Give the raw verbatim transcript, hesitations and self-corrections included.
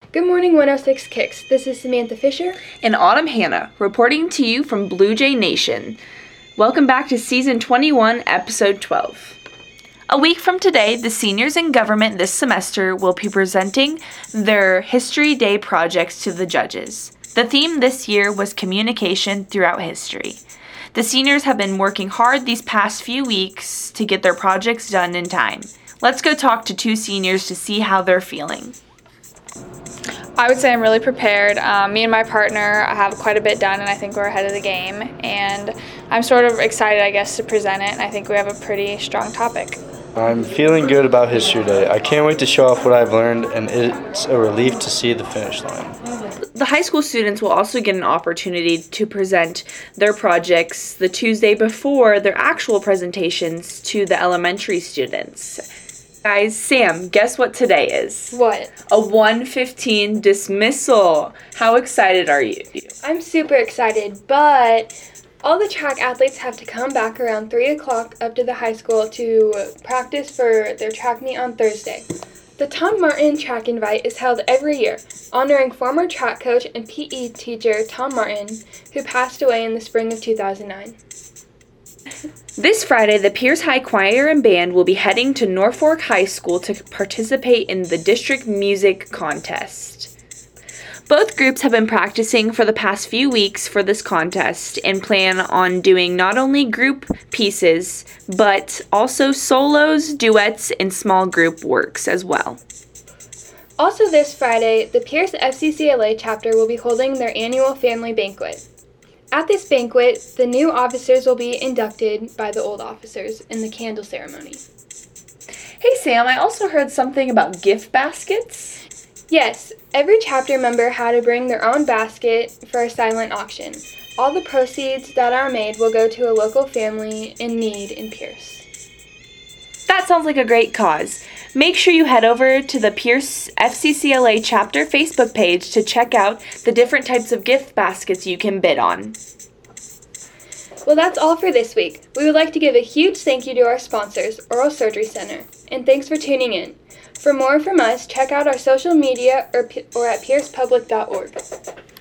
Good morning, one oh six Kicks. This is Samantha Fisher. And Autumn Hannah, reporting to you from Blue Jay Nation. Welcome back to Season twenty-one, Episode twelve. A week from today, the seniors in government this semester will be presenting their History Day projects to the judges. The theme this year was communication throughout history. The seniors have been working hard these past few weeks to get their projects done in time. Let's go talk to two seniors to see how they're feeling. I would say I'm really prepared. Um, me and my partner have quite a bit done, and I think we're ahead of the game. And I'm sort of excited, I guess, to present it, and I think we have a pretty strong topic. I'm feeling good about History Day. I can't wait to show off what I've learned, and it's a relief to see the finish line. The high school students will also get an opportunity to present their projects the Tuesday before their actual presentations to the elementary students. Guys, Sam, guess what today is? What? A one fifteen dismissal. How excited are you? I'm super excited, but all the track athletes have to come back around three o'clock up to the high school to practice for their track meet on Thursday. The Tom Martin Track Invite is held every year, honoring former track coach and P E teacher Tom Martin, who passed away in the spring of two thousand nine. This Friday, the Pierce High Choir and Band will be heading to Norfolk High School to participate in the district music contest. Both groups have been practicing for the past few weeks for this contest and plan on doing not only group pieces, but also solos, duets, and small group works as well. Also this Friday, the Pierce F C C L A chapter will be holding their annual family banquet. At this banquet, the new officers will be inducted by the old officers in the candle ceremony. Hey Sam, I also heard something about gift baskets. Yes, every chapter member had to bring their own basket for a silent auction. All the proceeds that are made will go to a local family in need in Pierce. That sounds like a great cause. Make sure you head over to the Pierce F C C L A chapter Facebook page to check out the different types of gift baskets you can bid on. Well, that's all for this week. We would like to give a huge thank you to our sponsors, Oral Surgery Center, and thanks for tuning in. For more from us, check out our social media or, or at pierce public dot org.